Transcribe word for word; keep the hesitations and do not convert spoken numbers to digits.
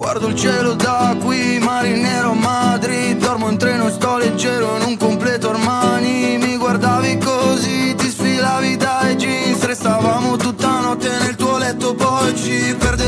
Guardo il cielo da qui, marinero Madrid. Dormo in treno, sto leggero in un completo Armani. Mi guardavi così, ti sfilavi dai jeans. Restavamo tutta notte nel tuo letto, poi ci perdevo.